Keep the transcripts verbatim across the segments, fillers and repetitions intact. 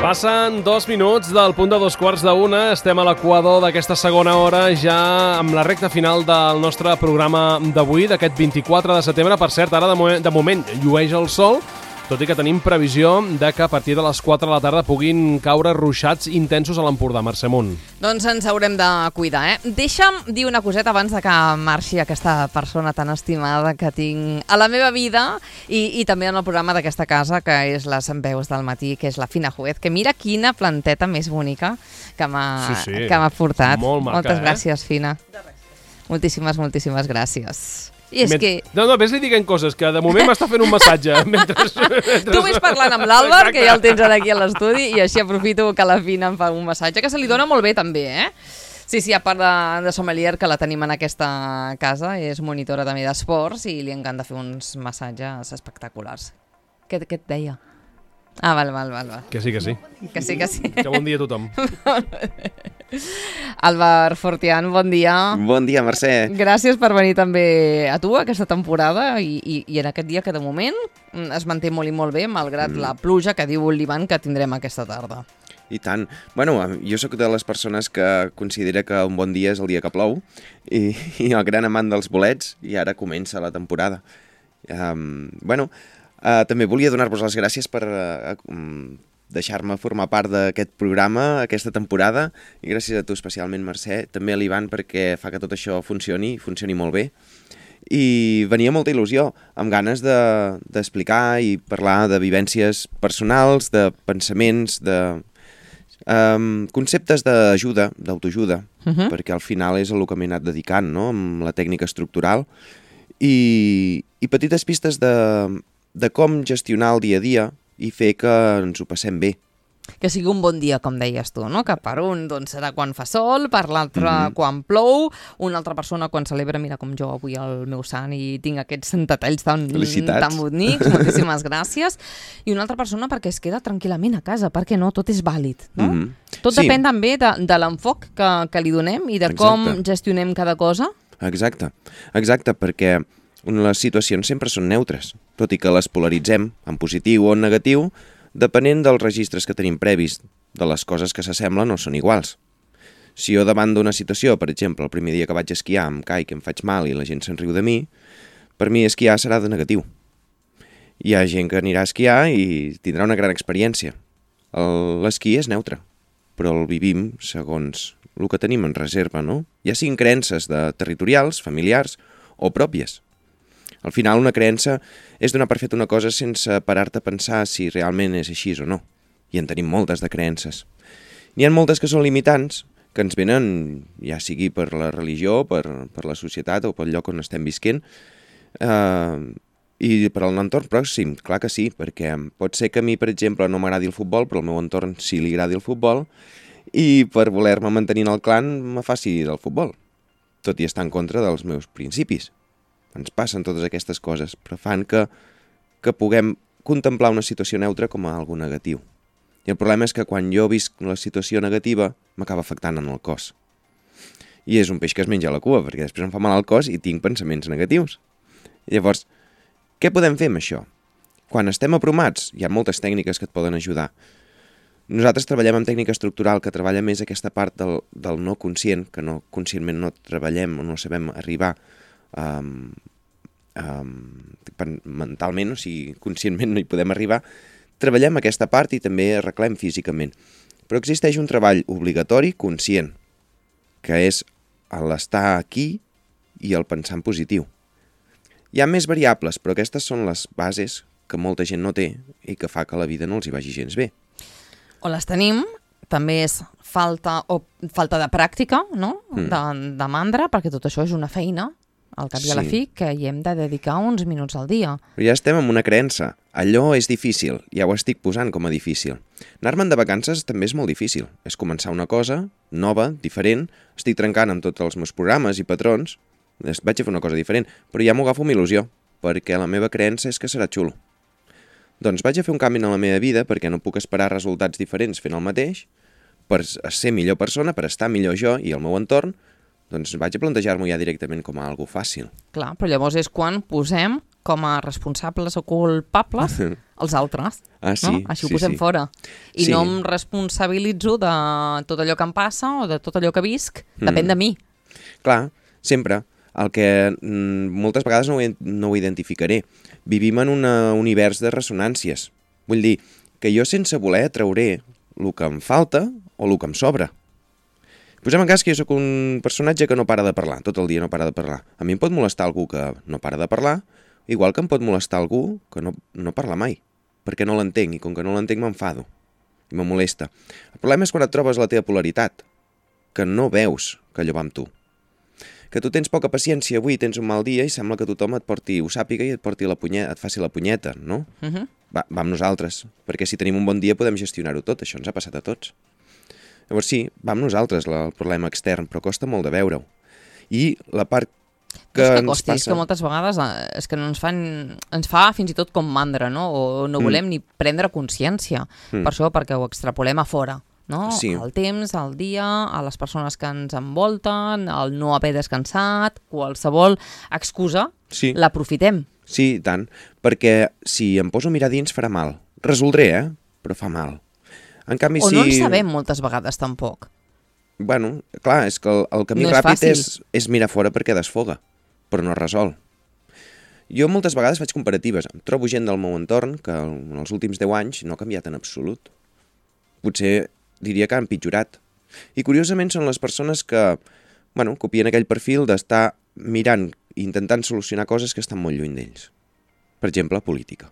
Passen dos minuts del punt de dos quarts d'una. Estem a l'equador d'aquesta segona hora, ja amb la recta final del nostre programa d'avui, d'aquest vint-i-quatre de setembre. Per cert, ara de, mo de moment llueix el sol, tot i que tenim previsió de que a partir de les quatre de la tarda puguin caure ruixats intensos a l'Empordà. Mercè Munt. Doncs ens haurem de cuidar, eh? Deixa'm dir una coseta abans de que marxi aquesta persona tan estimada que tinc a la meva vida i, i també en el programa d'aquesta casa, que és les Veus del Matí, que és la Fina Juez, que mira quina planteta més bonica que m'ha sí, sí. que m'ha portat. Molt maca, Moltes eh? gràcies, Fina. Moltíssimes, moltíssimes gràcies. I és Men... que... No, no, ves-li dient coses, que de moment m'està fent un massatge. Mentre... Tu vés parlant amb l'Àlvar, que ja el tens aquí a l'estudi, i així aprofito que la Fina em fa un massatge, que se li dona molt bé també, eh? Sí, sí, a part de, de sommelier, que la tenim en aquesta casa, és monitora també d'esports i li encanta fer uns massatges espectaculars. Què, què et deia? Ah, val, val, val, val. Que sí, que sí. Que sí, que sí. Que bon dia a tothom. Àlvar Fortián, bon dia. Bon dia, Mercè. Gràcies per venir també a tu aquesta temporada i, i, i en aquest dia que de moment es manté molt i molt bé, malgrat mm. la pluja que diu l'Ivan que tindrem aquesta tarda. I tant. Bueno, jo sóc de les persones que considera que un bon dia és el dia que plou i, i el gran amant dels bolets, i ara comença la temporada. Um, bueno, uh, també volia donar-vos les gràcies per uh, um, deixar-me formar part d'aquest programa, aquesta temporada, i gràcies a tu especialment, Mercè, també a l'Ivan, perquè fa que tot això funcioni, funcioni molt bé. I venia molta il·lusió, amb ganes d'explicar de, i parlar de vivències personals, de pensaments, de um, conceptes d'ajuda, d'autoajuda, uh -huh. perquè al final és el que m'he anat dedicant, no?, amb la tècnica estructural, i, i petites pistes de, de com gestionar el dia a dia i fer que ens ho passem bé. Que sigui un bon dia, com deies tu, no? Que per un doncs, serà quan fa sol, per l'altre mm-hmm. quan plou, una altra persona quan celebra, mira com jo avui el meu sant i tinc aquests detalls tan, tan bonics, moltíssimes gràcies, i una altra persona perquè es queda tranquil·lament a casa, perquè no, tot és vàlid, no? Mm-hmm. Tot sí. Depèn també de, de l'enfoc que, que li donem i de Exacte. Com gestionem cada cosa. Exacte, exacte, perquè les situacions sempre són neutres, tot i que les polaritzem en positiu o en negatiu, depenent dels registres que tenim previs de les coses que s'assemblen o són iguals. Si jo davant d'una situació, per exemple, el primer dia que vaig esquiar em caic, em faig mal i la gent se'n riu de mi, per mi esquiar serà de negatiu. Hi ha gent que anirà a esquiar i tindrà una gran experiència. L'esquí és neutre, però el vivim segons el que tenim en reserva, no? Ja siguin creences de territorials, familiars o pròpies. Al final, una creença és donar per fet una cosa sense parar-te a pensar si realment és així o no. I en tenim moltes de creences. N'hi ha moltes que són limitants, que ens venen, ja sigui per la religió, per, per la societat o pel lloc on estem visquent, eh, i per al entorn pròxim, clar que sí, perquè pot ser que a mi, per exemple, no m'agradi el futbol, però al meu entorn sí li agradi el futbol, i per voler-me mantenir en el clan me faci del futbol, tot i estar en contra dels meus principis. Ens passen totes aquestes coses, però fan que, que puguem contemplar una situació neutra com a algo negatiu. I el problema és que quan jo visc la situació negativa, m'acaba afectant en el cos. I és un peix que es menja la cua, perquè després em fa mal al cos i tinc pensaments negatius. I llavors, què podem fer amb això? Quan estem apromats, hi ha moltes tècniques que et poden ajudar. Nosaltres treballem amb tècnica estructural, que treballa més aquesta part del, del no conscient, que no conscientment no treballem o no sabem arribar Um, um, mentalment, o sigui, conscientment no hi podem arribar. Treballem aquesta part i també arreglem físicament. Però existeix un treball obligatori conscient, que és l'estar aquí i el pensar en positiu. Hi ha més variables, però aquestes són les bases que molta gent no té i que fa que la vida no els hi vagi gens bé. O les tenim, també és falta, o, falta de pràctica, no? Mm. de, de mandra, perquè tot això és una feina, al cap i a la fi, que hi hem de dedicar uns minuts al dia. Però ja estem amb una creença. Allò és difícil, ja ho estic posant com a difícil. Anar-me'n de vacances també és molt difícil. És començar una cosa nova, diferent, estic trencant amb tots els meus programes i patrons, vaig a fer una cosa diferent, però ja m'ho agafo amb il·lusió, perquè la meva creença és que serà xulo. Doncs vaig a fer un canvi en la meva vida perquè no puc esperar resultats diferents fent el mateix, per ser millor persona, per estar millor jo i el meu entorn, doncs vaig a plantejar-m'ho ja directament com a algo fàcil. Clar, però llavors és quan posem com a responsables o culpables els altres. Ah, sí, no? Així ho sí, posem sí. fora. I Sí. no em responsabilitzo de tot allò que em passa o de tot allò que visc. Mm. Depèn de mi. Clar, sempre. El que mm, moltes vegades no ho, no ho identificaré. Vivim en un univers de ressonàncies. Vull dir que jo sense voler trauré el que em falta o el que em sobra. Posem en cas que jo sóc un personatge que no para de parlar, tot el dia no para de parlar. A mi em pot molestar algú que no para de parlar, igual que em pot molestar algú que no, no parla mai, perquè no l'entenc, i com que no l'entenc m'enfado, i me molesta. El problema és quan et trobes la teva polaritat, que no veus que allò va amb tu. Que tu tens poca paciència avui, tens un mal dia i sembla que tothom et porti, ho sàpiga i et, porti la punyeta, et faci la punyeta, no? Uh -huh. Va, va amb nosaltres, perquè si tenim un bon dia podem gestionar-ho tot, això ens ha passat a tots. Llavors sí, va amb nosaltres la, el problema extern, però costa molt de veure-ho. I la part que, no és que ens costi, passa... És que moltes vegades eh, és que no ens, fan, ens fa fins i tot com mandra, no? O no volem mm. ni prendre consciència. Mm. Per això, perquè ho extrapolem a fora. No? Sí. El temps, el dia, a les persones que ens envolten, el no haver descansat, qualsevol excusa, sí. l'aprofitem. Sí, i tant, perquè si em poso a mirar dins farà mal. Resoldré, eh? Però fa mal. En canvi, o si... no en sabem moltes vegades tampoc. Bueno, clar, és que el, el camí no és ràpid fàcil. és, és mirar fora perquè desfoga, però no resol. Jo moltes vegades faig comparatives. Em trobo gent del meu entorn que en els últims deu anys no ha canviat en absolut. Potser diria que ha empitjorat. I curiosament són les persones que, bueno, copien aquell perfil d'estar mirant i intentant solucionar coses que estan molt lluny d'ells. Per exemple, política.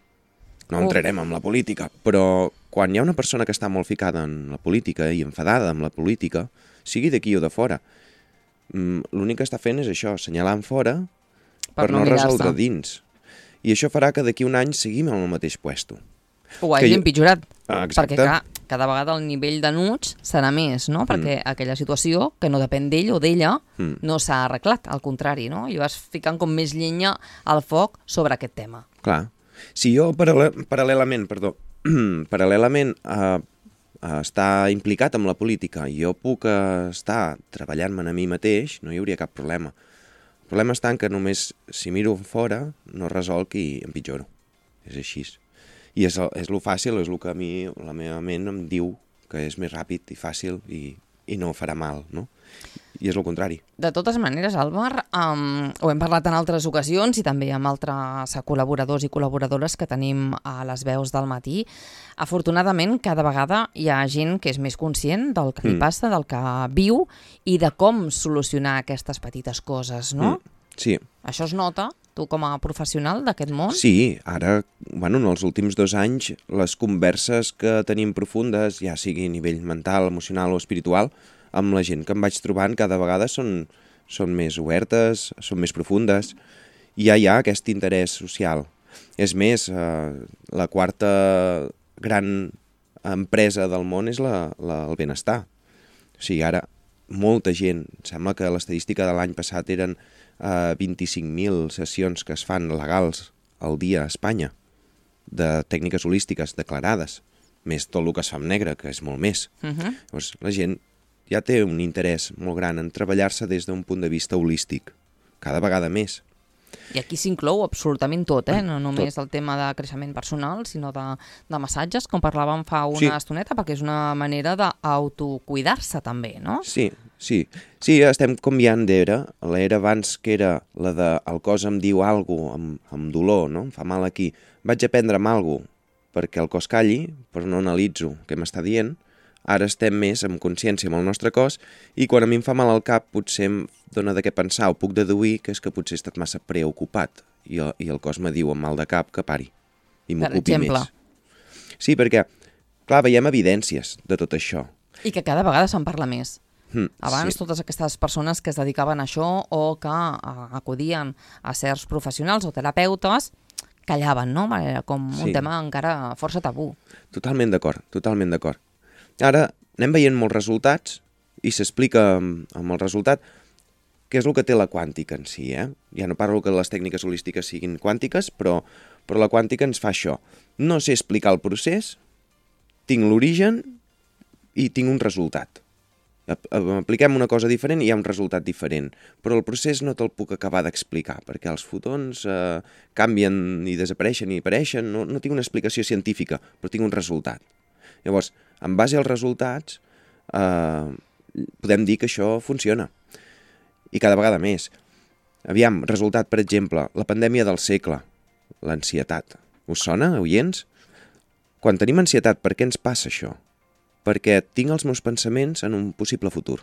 No entrarem en la política, però quan hi ha una persona que està molt ficada en la política i enfadada amb la política, sigui d'aquí o de fora, l'únic que està fent és això, assenyalant fora per, per no, no resoldre dins. I això farà que d'aquí un any seguim en el mateix puesto. O hagi jo... empitjorat. Ah, exacte. Perquè clar, cada vegada el nivell de nuts serà més, no? Perquè mm. aquella situació, que no depèn d'ell o d'ella, mm. no s'ha arreglat, al contrari, no? I vas ficant com més llenya al foc sobre aquest tema. Clar. Si jo paral·lel, paral·lelament, perdó, paral·lelament a, a estar implicat amb la política i jo puc estar treballant-me a mi mateix, no hi hauria cap problema. El problema està en que només si miro fora no resolc i empitjoro. És així. I és, és lo fàcil, és el que a mi la meva ment em diu que és més ràpid i fàcil i, i no farà mal, no? I és el contrari. De totes maneres, Àlvar, um, ho hem parlat en altres ocasions i també amb altres col·laboradors i col·laboradores que tenim a les veus del matí. Afortunadament, cada vegada hi ha gent que és més conscient del que mm. li passa, del que viu i de com solucionar aquestes petites coses, no? Mm. Sí. Això es nota, tu com a professional d'aquest món? Sí, ara, bueno, en els últims dos anys, les converses que tenim profundes, ja sigui a nivell mental, emocional o espiritual, amb la gent que em vaig trobant cada vegada són, són més obertes, són més profundes, i ja hi ha aquest interès social. És més, eh, la quarta gran empresa del món és la, la, el benestar. O sigui, ara molta gent, sembla que l'estadística de l'any passat eren eh, vint-i-cinc mil sessions que es fan legals al dia a Espanya, de tècniques holístiques declarades, més tot el que es fa amb negre, que és molt més. Uh -huh. Llavors, la gent ja té un interès molt gran en treballar-se des d'un punt de vista holístic, cada vegada més. I aquí s'inclou absolutament tot, eh? No només tot. El tema de creixement personal, sinó de, de massatges, com parlàvem fa una sí. estoneta, perquè és una manera d'autocuidar-se també, no? Sí, sí. Sí, estem canviant d'era. L'era abans que era la de el cos em diu alguna cosa amb, amb dolor, no? Em fa mal aquí. Vaig a prendre'm alguna cosa perquè el cos calli, però no analitzo què m'està dient. Ara estem més amb consciència amb el nostre cos i quan a mi em fa mal al cap potser em dona de què pensar o puc deduir que és que potser he estat massa preocupat i el, i el cos me diu amb mal de cap que pari i m'ocupi més. Sí, perquè, clar, veiem evidències de tot això. I que cada vegada se'n parla més. Mm, Abans sí. totes aquestes persones que es dedicaven a això o que uh, acudien a certs professionals o terapeutes callaven, no? Era com un sí. tema encara força tabú. Totalment d'acord, totalment d'acord. Ara anem veient molts resultats i s'explica amb, amb el resultat què és el que té la quàntica en si. Eh? Ja no parlo que les tècniques holístiques siguin quàntiques, però, però la quàntica ens fa això. No sé explicar el procés, tinc l'origen i tinc un resultat. Apliquem una cosa diferent i hi ha un resultat diferent, però el procés no te'l puc acabar d'explicar, perquè els fotons eh, canvien i desapareixen i apareixen, no, no tinc una explicació científica, però tinc un resultat. Llavors, en base als resultats, eh, podem dir que això funciona. I cada vegada més. Aviam, resultat, per exemple, la pandèmia del segle, l'ansietat. Us sona, oients? Quan tenim ansietat, per què ens passa això? Perquè tinc els meus pensaments en un possible futur.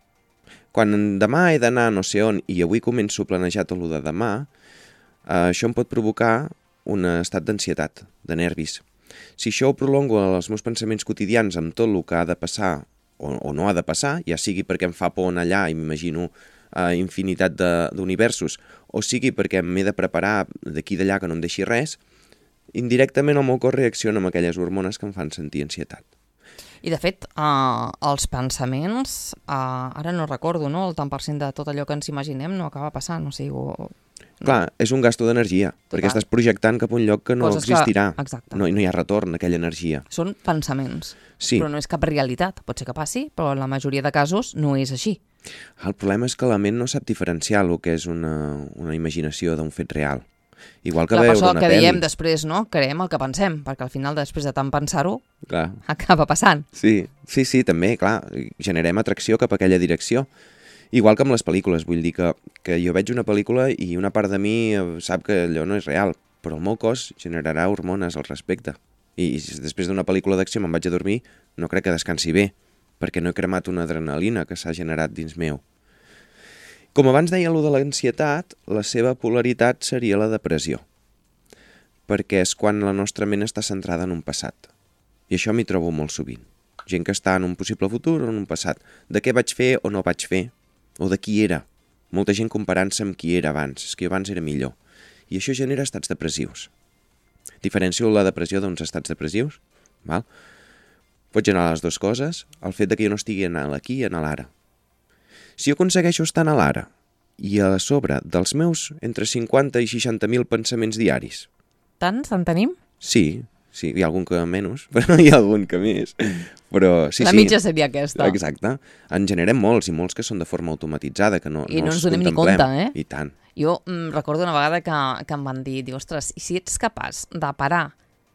Quan demà he d'anar no sé on i avui començo a planejar tot el de demà, eh, això em pot provocar un estat d'ansietat, de nervis. Si això ho prolongo als meus pensaments quotidians amb tot el que ha de passar o, o no ha de passar, ja sigui perquè em fa por anar allà i m'imagino eh, infinitat d'universos, o sigui perquè m'he de preparar d'aquí d'allà que no em deixi res, indirectament el meu cos reacciona amb aquelles hormones que em fan sentir ansietat. I, de fet, eh, els pensaments, eh, ara no recordo, no?, el tant per cent de tot allò que ens imaginem no acaba passant, o sigui... O... Clar, és un gasto d'energia, perquè estàs projectant cap a un lloc que no Coses existirà. Que... Exacte. No, no hi ha retorn d'aquella energia. Són pensaments, sí. Però no és cap realitat. Pot ser que passi, però en la majoria de casos no és així. El problema és que la ment no sap diferenciar el que és una, una imaginació d'un fet real. Igual que Clar, veure per una que pel·li. diem després, no? Creem el que pensem, perquè al final, després de tant pensar-ho, clar. Acaba passant. Sí, sí, sí, també, clar, generem atracció cap a aquella direcció. Igual que amb les pel·lícules, vull dir que, que jo veig una pel·lícula i una part de mi sap que allò no és real, però el meu cos generarà hormones al respecte. I, i després d'una pel·lícula d'acció me'n vaig a dormir, no crec que descansi bé, perquè no he cremat una adrenalina que s'ha generat dins meu. Com abans deia allò de l'ansietat, la seva polaritat seria la depressió, perquè és quan la nostra ment està centrada en un passat. I això m'hi trobo molt sovint. Gent que està en un possible futur o en un passat. De què vaig fer o no vaig fer, o de qui era. Molta gent comparant-se amb qui era abans, és que jo abans era millor. I això genera estats depressius. Diferencio la depressió d'uns estats depressius, val? Pot generar les dues coses, el fet de que jo no estigui en l'aquí i en l'ara. Si jo aconsegueixo estar en l'ara i a sobre dels meus entre cinquanta i seixanta mil pensaments diaris. Tants en tenim? Sí, sí, hi ha algun que menys, però hi ha algun que més. Però, sí, la sí, mitja seria aquesta. Exacte. En generem molts i molts que són de forma automatitzada, que no, I no, no els ens donem ni contemplem. compte, eh? I tant. Jo mm, recordo una vegada que, que em van dir, diu, ostres, i si ets capaç de parar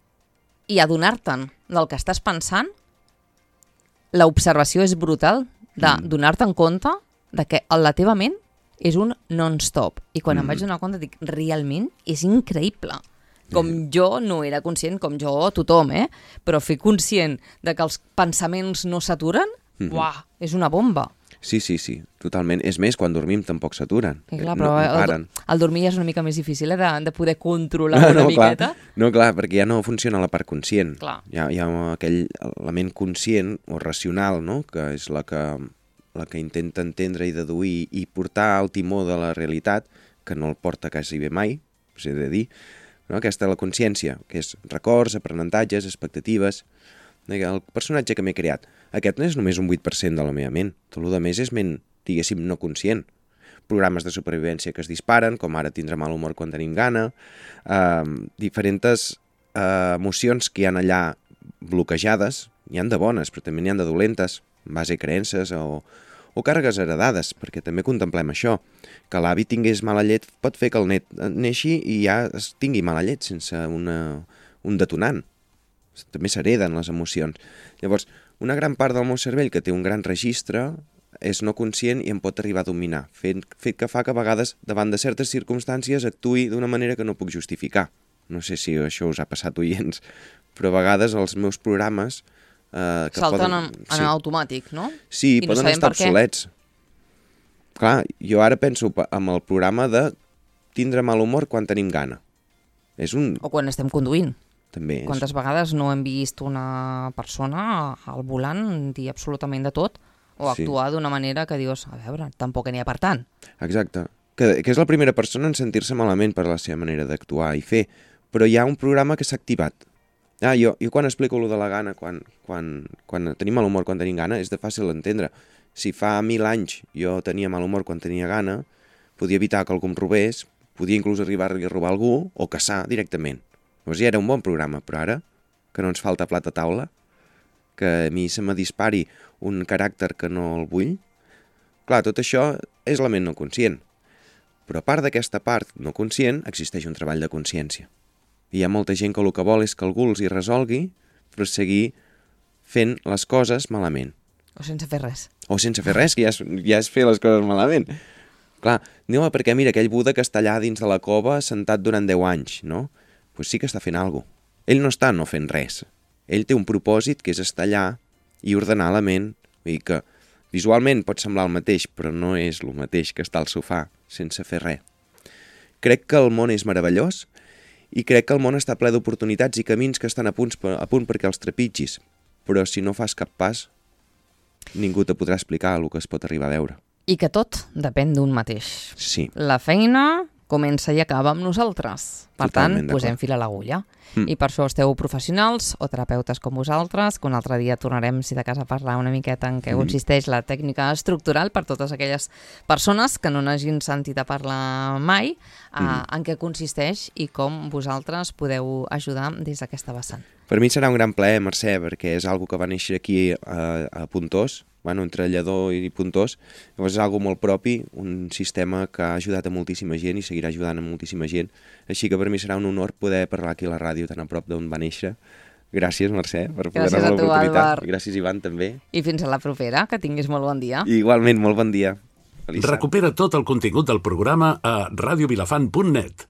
i adonar-te'n del que estàs pensant, l'observació és brutal, de mm. donar-te'n compte de que la teva ment és un non-stop. I quan mm. em vaig donar compte dic, realment és increïble. Com mm. jo no era conscient, com jo tothom, eh? Però fer conscient de que els pensaments no s'aturen, mm-hmm. uah, és una bomba. Sí, sí, sí, totalment. És més, quan dormim tampoc s'aturen. Clar, no, però no paren. El, el dormir ja és una mica més difícil, eh? De, de poder controlar no, una no, miqueta. Clar. No, clar, perquè ja no funciona la part conscient. Clar. Hi ha, hi ha aquell element conscient o racional, no?, que és la que, la que intenta entendre i deduir i portar al timó de la realitat, que no el porta quasi bé mai, us he de dir, no? Aquesta és la consciència, que és records, aprenentatges, expectatives. El personatge que m'he creat, aquest no és només un vuit per cent de la meva ment, tot el que més és ment, diguéssim, no conscient. Programes de supervivència que es disparen, com ara tindre mal humor quan tenim gana, eh, diferents eh, emocions que hi ha allà bloquejades, hi han de bones, però també n'hi han de dolentes, en base a creences o, o càrregues heredades, perquè també contemplem això, que l'avi tingués mala llet pot fer que el net neixi i ja es tingui mala llet sense una, un detonant. També s'hereden les emocions. Llavors, una gran part del meu cervell que té un gran registre és no conscient i em pot arribar a dominar, fet, fet que fa que a vegades, davant de certes circumstàncies, actuï d'una manera que no puc justificar. No sé si això us ha passat, oients, però a vegades els meus programes... Eh, que salten poden, en, en sí. automàtic, no? Sí, I poden no estar obsolets. Clar, jo ara penso amb el programa de tindre mal humor quan tenim gana. És un... O quan estem conduint. També és... Quantes vegades no hem vist una persona al volant dir absolutament de tot o actuar sí. d'una manera que dius, a veure, tampoc n'hi ha per tant. Exacte. Que, que és la primera persona en sentir-se malament per la seva manera d'actuar i fer, però hi ha un programa que s'ha activat. Ah, jo, jo quan explico allò de la gana, quan, quan, quan tenim mal humor quan tenim gana, és de fàcil d'entendre. Si fa mil anys jo tenia mal humor quan tenia gana, podia evitar que algú em robés, podia inclús arribar-li a robar algú o caçar directament. Llavors ja era un bon programa, però ara, que no ens falta plat a taula, que a mi se me dispari un caràcter que no el vull. Clar, tot això és la ment no conscient. Però a part d'aquesta part no conscient, existeix un treball de consciència. I hi ha molta gent que el que vol és que algú els hi resolgui per seguir fent les coses malament. O sense fer res. O sense fer res, que ja és, ja és fer les coses malament. Clar, diu, perquè mira, aquell Buda que està allà dins de la cova sentat durant deu anys, no? Doncs pues sí que està fent alguna cosa. Ell no està no fent res. Ell té un propòsit que és estar allà i ordenar la ment. Vull dir que visualment pot semblar el mateix, però no és el mateix que estar al sofà sense fer res. Crec que el món és meravellós i crec que el món està ple d'oportunitats i camins que estan a punt, a punt perquè els trepitgis. Però si no fas cap pas, ningú te podrà explicar el que es pot arribar a veure. I que tot depèn d'un mateix. Sí. La feina comença i acaba amb nosaltres. Per Totalment tant, posem fil a l'agulla. Mm. I per això esteu professionals o terapeutes com vosaltres, que un altre dia tornarem, si de cas, a parlar una miqueta en què Mm. consisteix la tècnica estructural per totes aquelles persones que no n'hagin sentit a parlar mai, mm. a, en què consisteix i com vosaltres podeu ajudar des d'aquesta vessant. Per mi serà un gran plaer, Mercè, perquè és algo que va néixer aquí a, a Pontós, bueno, entre Lledó i Pontós. Llavors és algo molt propi, un sistema que ha ajudat a moltíssima gent i seguirà ajudant a moltíssima gent. Així que per mi serà un honor poder parlar aquí a la ràdio tan a prop d'on va néixer. Gràcies, Mercè, per poder Gràcies donar l'oportunitat. Àlvar. Gràcies, Ivan, també. I fins a la propera, que tinguis molt bon dia. I igualment, molt bon dia. Feliç sant. Recupera tot el contingut del programa a radio vilafant punt net.